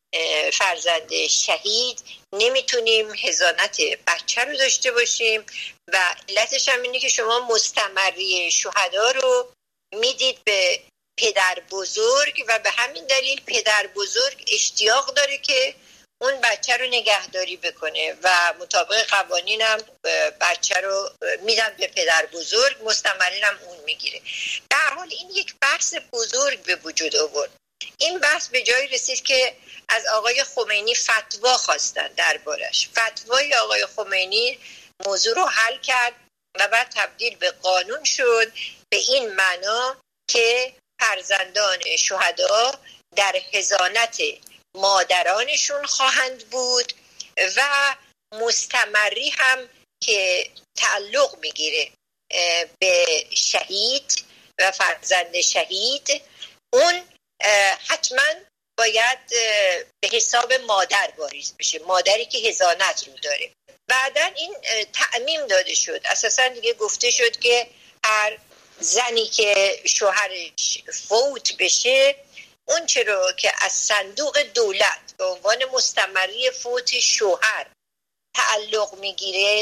فرزند شهید نمیتونیم حضانت بچه رو داشته باشیم. و علتش هم اینه که شما مستمری شهدا رو میدید به پدر بزرگ و به همین دلیل پدر بزرگ اشتیاق داره که اون بچه رو نگهداری بکنه و مطابق قوانین هم بچه رو میدن به پدر بزرگ، مستمرین هم اون میگیره. در حال این یک بحث بزرگ به وجود آورد. این بحث به جایی رسید که از آقای خمینی فتوا خواستن دربارش. فتوای آقای خمینی موضوع رو حل کرد و بعد تبدیل به قانون شد، به این معنا که فرزندان شهدا در حضانت مادرانشون خواهند بود و مستمری هم که تعلق میگیره به شهید و فرزند شهید، اون حتما باید به حساب مادر واریز بشه، مادری که حضانت رو داره. بعدن این تعمیم داده شد، اساسا دیگه گفته شد که هر زنی که شوهرش فوت بشه، اون چرا که از صندوق دولت به عنوان مستمری فوت شوهر تعلق میگیره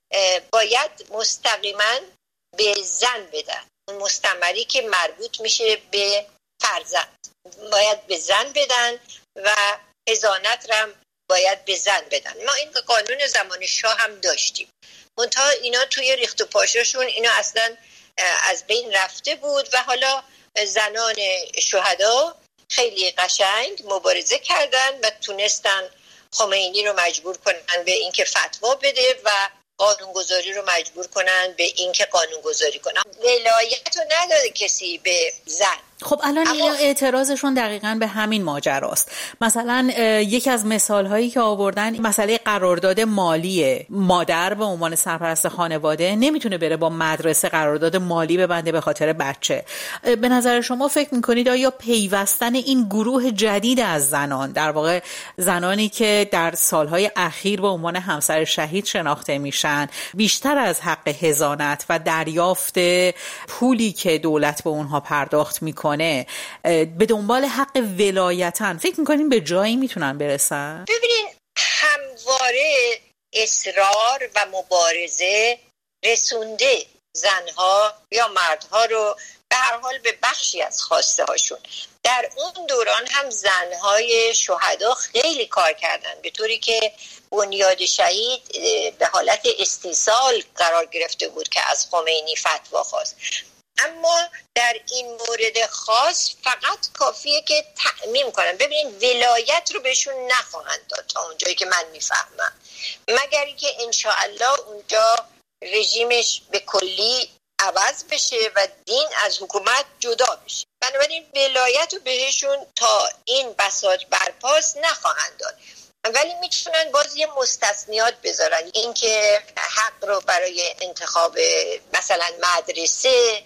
باید مستقیما به زن بدن. اون مستمری که مربوط میشه به فرزند باید به زن بدن و حضانت هم باید به زن بدن. ما این قانون زمان شاه هم داشتیم، منتها اینا توی ریخت و پاشاشون اینا اصلا از بین رفته بود و حالا زنان شهدا خیلی قشنگ مبارزه کردن و تونستن خمینی رو مجبور کنن به اینکه فتوا بده و قانونگذاری رو مجبور کنن به اینکه قانونگذاری کنن. ولایت رو نداده کسی به زن. خب الان اما... اعتراضشون دقیقاً به همین ماجراست. مثلا یکی از مثال‌هایی که آوردن مسئله قرارداد مالی مادر به عنوان سرپرست خانواده نمیتونه بره با مدرسه قرارداد مالی ببنده به خاطر بچه. به نظر شما فکر میکنید آیا پیوستن این گروه جدید از زنان، در واقع زنانی که در سالهای اخیر به عنوان همسر شهید شناخته میشن، بیشتر از حق حضانت و دریافت پولی که دولت به اونها پرداخت میکنه به دنبال حق ولایتن، فکر میکنین به جایی میتونن برسن؟ ببینین همواره اصرار و مبارزه رسونده زنها یا مردها رو به هر حال به بخشی از خواسته هاشون. در اون دوران هم زنهای شهدا خیلی کار کردن، به طوری که بنیاد شهید به حالت استیصال قرار گرفته بود که از خمینی فتوا خواست. اما در این مورد خاص فقط کافیه که تعمیم کنن. ببینید ولایت رو بهشون نخواهند داد تا اونجایی که من میفهمم، مگر اینکه انشاءالله اونجا رژیمش به کلی عوض بشه و دین از حکومت جدا بشه. بنابراین ولایت رو بهشون تا این بساط برپاس نخواهند داد، ولی میتونن باز یه مستثنیات بذارن، اینکه حق رو برای انتخاب مثلا مدرسه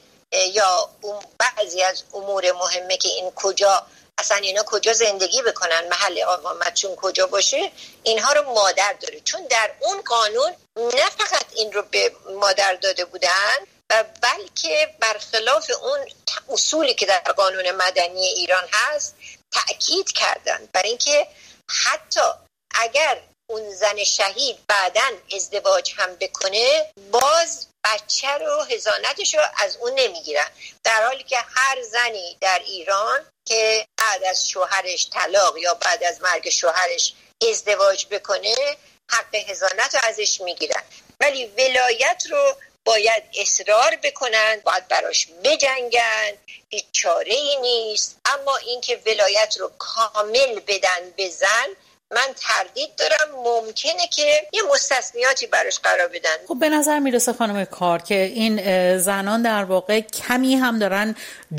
یا بعضی از امور مهمه که این کجا اصلا اینا کجا زندگی بکنن، محل اقامتشون کجا باشه، اینها رو مادر داره. چون در اون قانون نه فقط این رو به مادر داده بودن و بلکه برخلاف اون اصولی که در قانون مدنی ایران هست تأکید کردن بر اینکه حتی اگر اون زن شهید بعداً ازدواج هم بکنه باز بچه رو حضانتش رو از اون نمیگیرن، در حالی که هر زنی در ایران که بعد از شوهرش طلاق یا بعد از مرگ شوهرش ازدواج بکنه حق حضانت رو ازش میگیرن. ولی ولایت رو باید اصرار بکنن، باید براش بجنگن، هیچ چاره ای نیست. اما اینکه ولایت رو کامل بدن به زن، من تردید دارم، ممکنه که یه مستثنیاتی براش قرار بدن. خب به نظر میرسه خانم کار که این زنان در واقع کمی هم دارن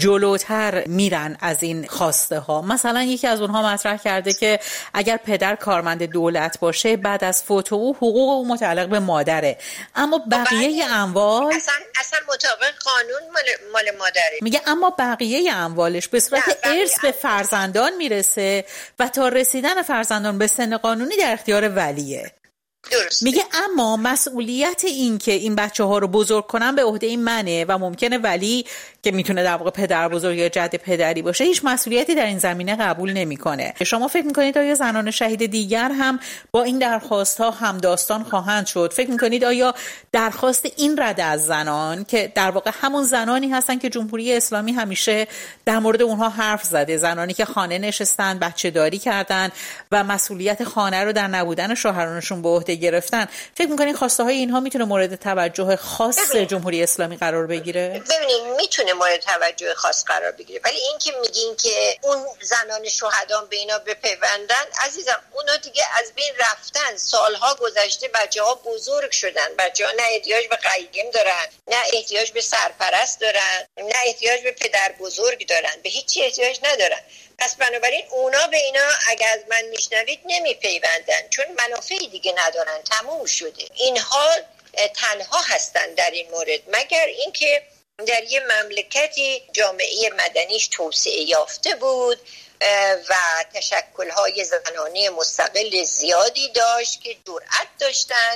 جلوتر میرن از این خواسته ها. مثلا یکی از اونها مطرح کرده که اگر پدر کارمند دولت باشه بعد از فوت او حقوق او متعلق به مادره، اما بقیه اموال اصلا اصلا مطابق قانون مال, مال مادره. میگه اما بقیه اموالش به صورت ارث به فرزندان میرسه و تا رسیدن فرزندان به سن قانونی در اختیار ولیه. درسته. میگه اما مسئولیت این که این بچه ها رو بزرگ کنن به عهده این منه و ممکنه ولی که میتونه در واقع پدر بزرگ یا جد پدری باشه هیچ مسئولیتی در این زمینه قبول نمیکنه. شما فکر میکنید آیا زنان شهید دیگر هم با این درخواست ها همداستان خواهند شد؟ فکر میکنید آیا درخواست این رده از زنان که در واقع همون زنانی هستن که جمهوری اسلامی همیشه در مورد اونها حرف زده، زنانی که خانه نشستن، بچه داری کردن و مسئولیت خانه رو در نبودن شوهرانشون به عهده گرفتن، فکر میکنید خواسته های اینها میتونه مورد توجه خاص جمهوری اسلامی قرار بگیره؟ ببینید میتونه مورد توجه خاص قرار بگیره، ولی این که میگین که اون زنان شهدا به اینا بپیوندن، عزیزم اونا دیگه از بین رفتن، سالها گذشته، بچه‌ها بزرگ شدن، بچه‌ها نه احتیاج به قیم دارن، نه احتیاج به سرپرست دارن، نه احتیاج به پدر بزرگ دارن، به هیچی احتیاج ندارن. پس بنابراین اونا به اینا اگر از من میشنوید نمیپیوندن، چون منافعی دیگه ندارن، تموم شده. اینها تنها هستن در این مورد، مگر اینکه در یه مملکتی جامعه مدنیش توسعه یافته بود و تشکل‌های زنانه مستقل زیادی داشت که جرأت داشتن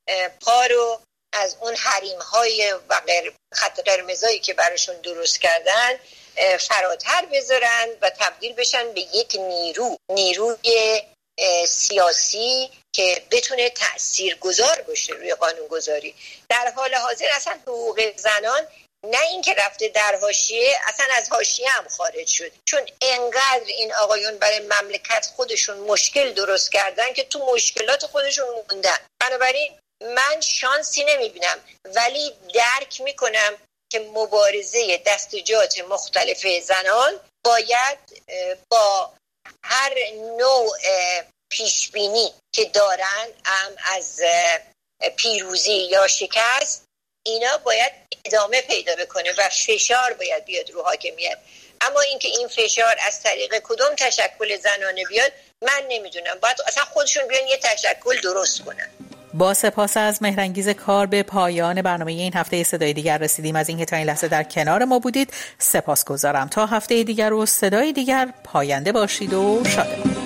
پا رو از اون حریم‌های و خط قرمزایی که براشون درست کردن فراتر بذارن و تبدیل بشن به یک نیرو نیروی سیاسی که بتونه تاثیرگذار باشه روی قانونگذاری. در حال حاضر اصلا حقوق زنان نه اینکه رفته در حاشیه، اصلا از حاشیه هم خارج شد، چون انقدر این آقایون برای مملکت خودشون مشکل درست کردن که تو مشکلات خودشون موندن. بنابراین من شانسی نمیبینم، ولی درک میکنم که مبارزه دستجات مختلف زنان باید با هر نوع پیشبینی که دارن، هم از پیروزی یا شکست، اینا باید ادامه پیدا بکنه و فشار باید بیاد رو حاکمیت. اما اینکه این فشار از طریق کدوم تشکل زنانه بیاد من نمیدونم، باید اصلا خودشون بیان یه تشکل درست کنن. با سپاس از مهرانگیز کار به پایان برنامه این هفته صدای دیگر رسیدیم. از اینکه تا این لحظه در کنار ما بودید سپاسگزارم. تا هفته دیگر و صدای دیگر پاینده باشید و شادمان.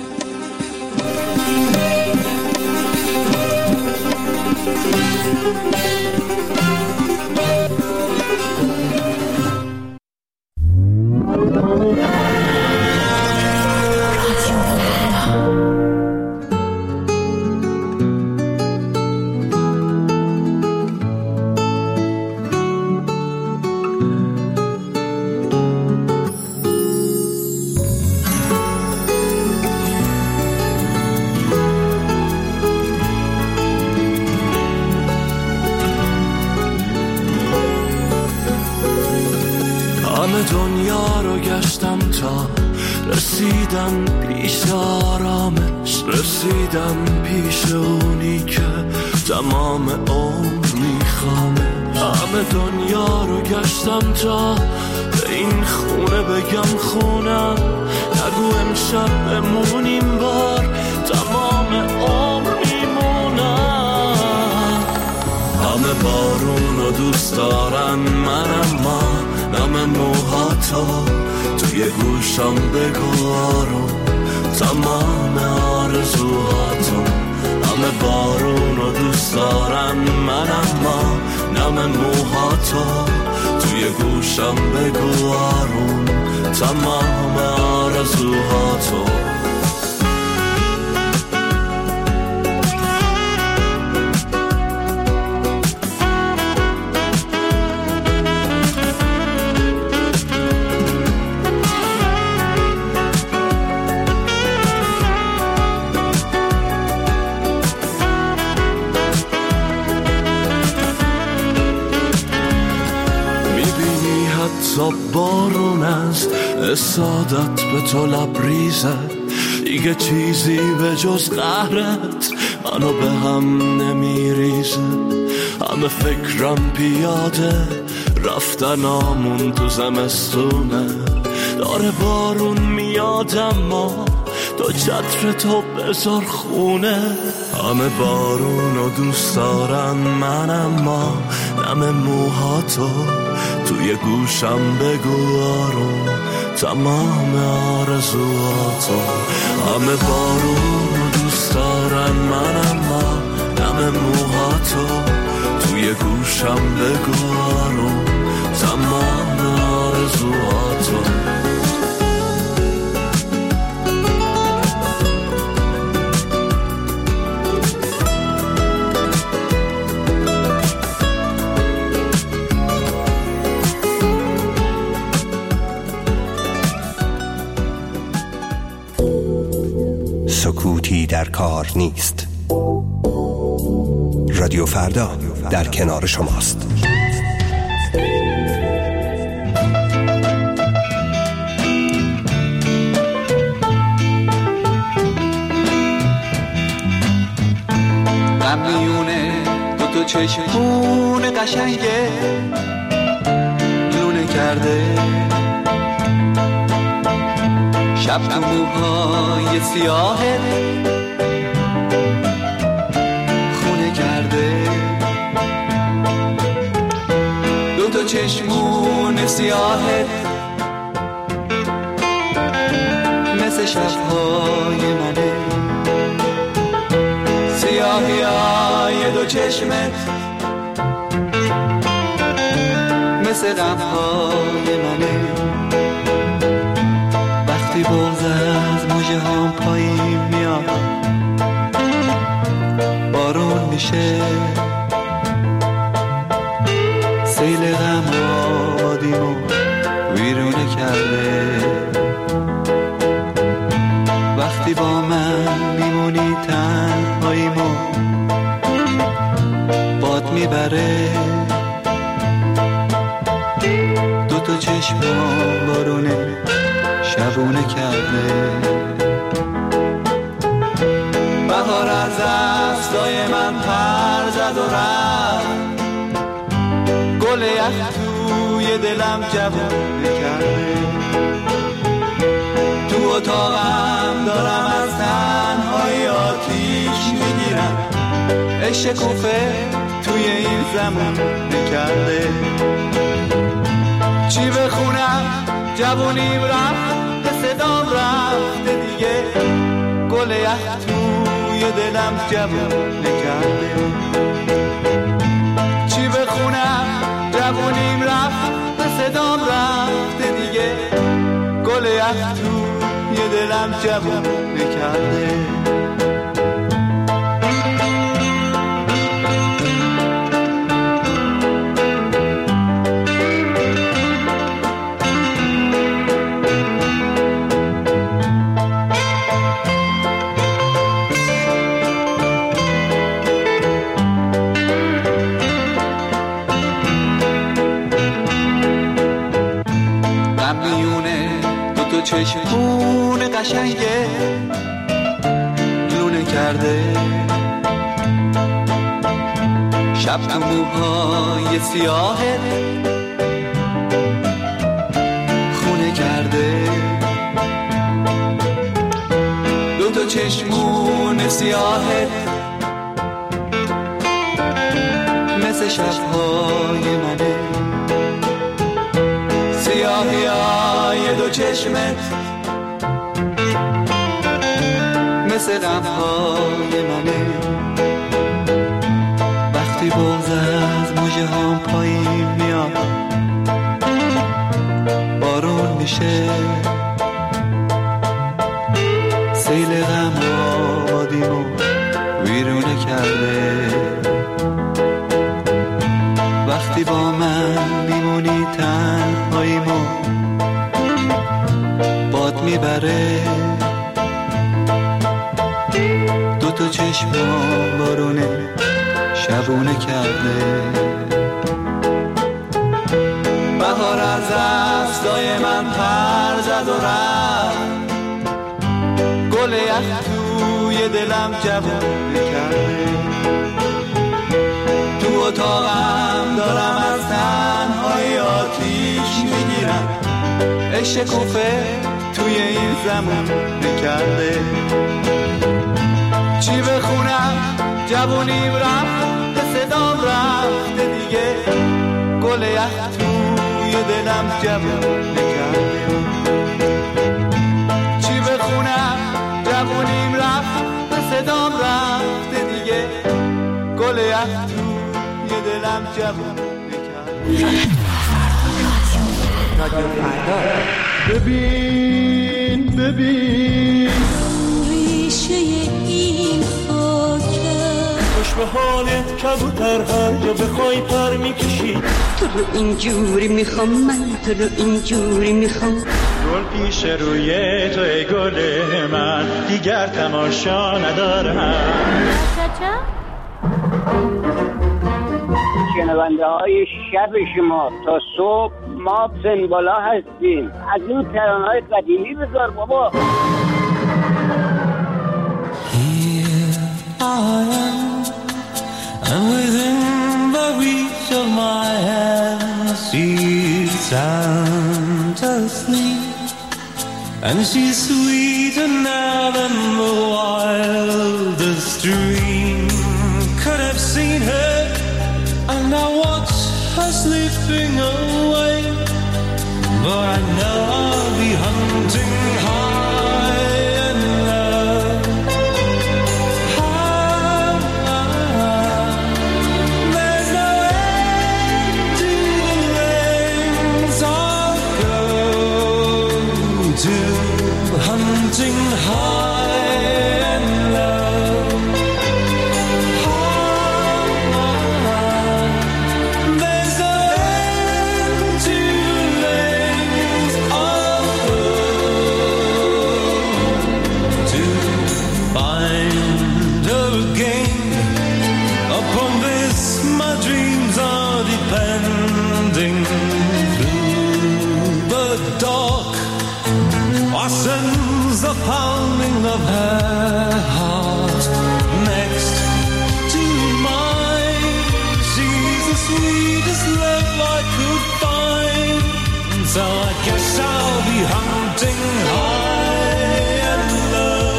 دنیا رو گشتم تا رسیدم پیش آرامش، رسیدم پیش اونی که تمام عمر میخوامش. همه دنیا رو گشتم تا به این خونه بگم خونم، نگو امشب بمونیم بار تمام عمر میمونم. همه بارون رو دوست دارن، منم ما نم موهاتو توی گوشم بگو آروم تمام آرزوهاتو. همه بارون رو دوست دارن، منم ما نم موهاتو توی گوشم بگو آروم تمام آرزوهاتو. تا بارون از اسادت به تو لبریزه، دیگه چیزی به جز قهرت منو به هم نمیریزه. همه فکرم پیاده رفتن آمون تو زمستونه، داره بارون میاد اما تو چتر تو بذار خونه. همه بارونو دوست دارن، من اما نم موهاتو توی گوشم بگو آروم تمام آرزوهاتو. همه بارونو دوست دارن، من اما نم موهاتو توی گوشم بگو آروم تمام آرزوهاتو. سکوتی در کار نیست. رادیو فردا در کنار شماست. غمیونه دو تو چشمون قشنگه لونه کرده، شب تو موهای سیاهت خونه کرده. دو تا چشمون سیاهت مثل شبهای منه، سیاهی های دو چشمت مثل غمهای منه. وقتی بغض از موجه هم پایین میاد کرده. وقتی با من میمونی تنهاییمو باد میبره، دو تا چشمم بارونه شبونه کرده. بهار از دستای من پر زد و رفت، گل یخ توی دلم جوونه کرده. تو اتاقم دارم از تنهایی آتیش میگیرم، عشق کوفه توی این زمان نکرده. چی بخونم جوونیم رفت، به صدام رفته دیگه، گل یخ توی دلم جوون نکرده. چی بخونم جوونیم رفت، به صدام رفته دیگه، گل یخ توی دلم جوون نکرده. چشمون قشنگه لونه کرده، شب تو موهای سیاهه خونه کرده. دو تا چشمون سیاهه مثل شبهای منه، سیاهی های دو چشمت مثل غمهای منه. وقتی بغض از موجه هم پایین میاد بارون میشه، سیل غم آبادیمو ویرونه کرده. وقتی با من میمونی تنهاییمو باد میبره، دو تا چشمم بارونه شبونه کرده. بهار از دستای من پر زد و رفت، گل یخ توی دلم جوونه کرده. تو اتاقم دارم از تنهایی آتیش میگیرم، عشق کوفه توی این زمان نکرده. چی بخونم جوونیم رفت، به صدام رفته دیگه، گل یخ توی دلم جوون نکرده. چی بخونم جوونیم رفت، به صدام رفته دیگه، گل یخ توی دلم جوون نکرده. رادیو فردا. ببین ببین ریشه این خاکه، خوش به حالت کبوتر هر جا بخوای پر میکشی. تو رو اینجوری میخوام من، تو رو اینجوری میخوام. گل پیش روی تو ای گل من، دیگر تماشا ندارم. شنونده های شب شما تا صبح ما پسن بالا هستیم. از این ترانه های قدیمی بذار بابا. Here I am, and within the reach of my hand, she's sound asleep, and she's sweeter now than the wildest dream could have seen her. And I watch her slipping away, but I know I'll be hunting high and low. High, high. There's no end to the lengths I'll go to, hunting high and low. Oh the dark or sends the pounding of her heart next to mine. She's the sweetest love I could find, so I guess I'll be hunting high and low.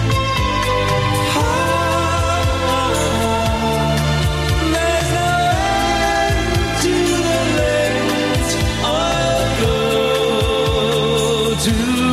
There's no end to the lengths I'll go to.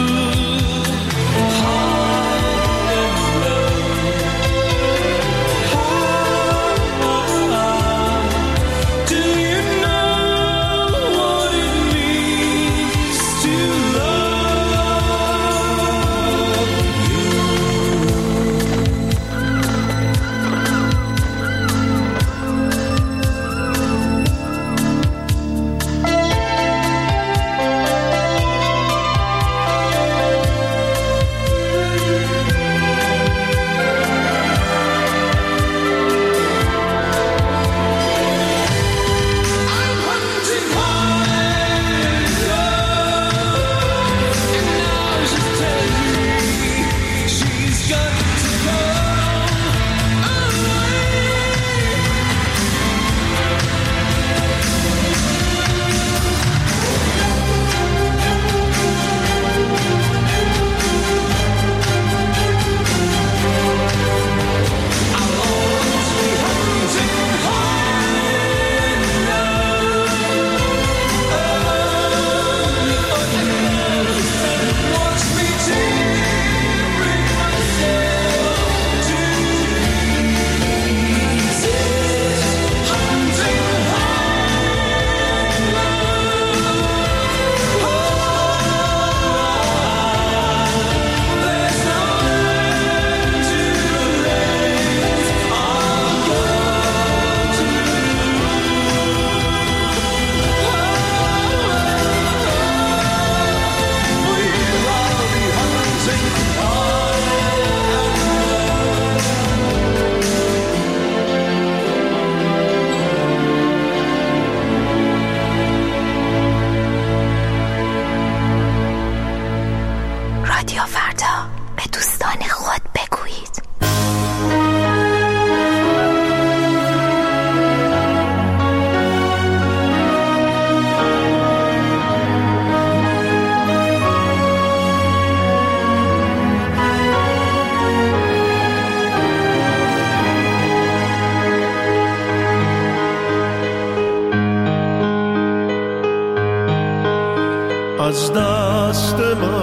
از دست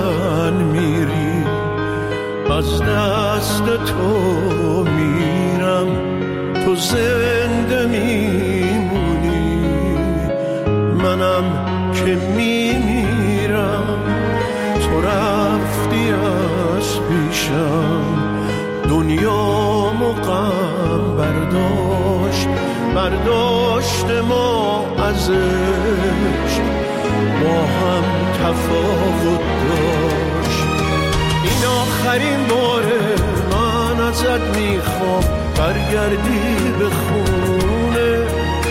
من میری، از دست تو میرم، تو زنده میمونی، منم که میمیرم. تو رفتی از پیشم، دنیامو غم برداشت، برداشت ما ازش، با هم تفاوت داشت. این آخرین باره من ازت میخوام برگردی به خونه.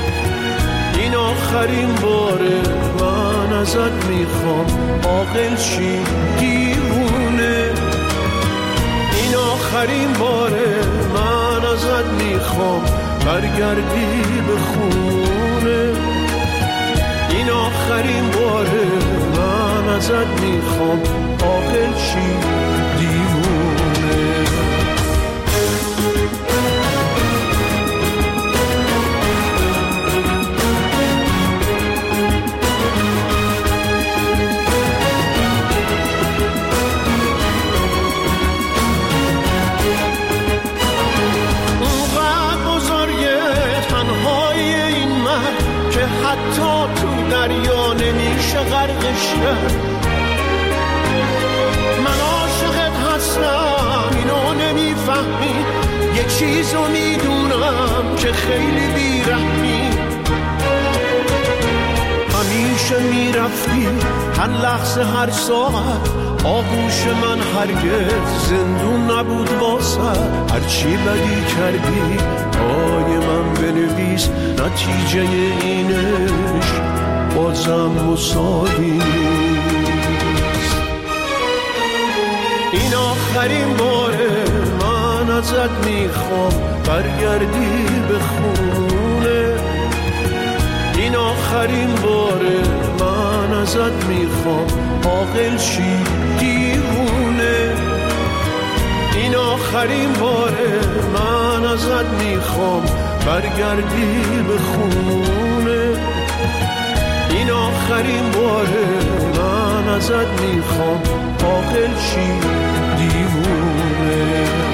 این آخرین باره من ازت میخوام عاقل شی دیوونه. این آخرین باره من ازت میخوام برگردی به خونه. این آخرین باره من ازت میخوام عاقل شی دیوونه. حتی تو دریا نمیشه غرقش کرد. من عاشقت هستم اینو نمیفهمی، یه چیزو میدونم که خیلی بیرحمی. همیشه میرفتی هر لحظه هر ساعت، آغوش من هرگز زندون نبود واسه. هرچی بدی کردی پای من بنویس، نتیجه اینش بازم مساوی. این آخرین باره من ازت میخوام برگردی به خونه. این آخرین باره من ازت میخوام عاقل شی دیوونه. این آخرین باره من ازت میخوام برگردی به خونه. این آخرین باره من ازت میخوام عاقل شی دیوونه.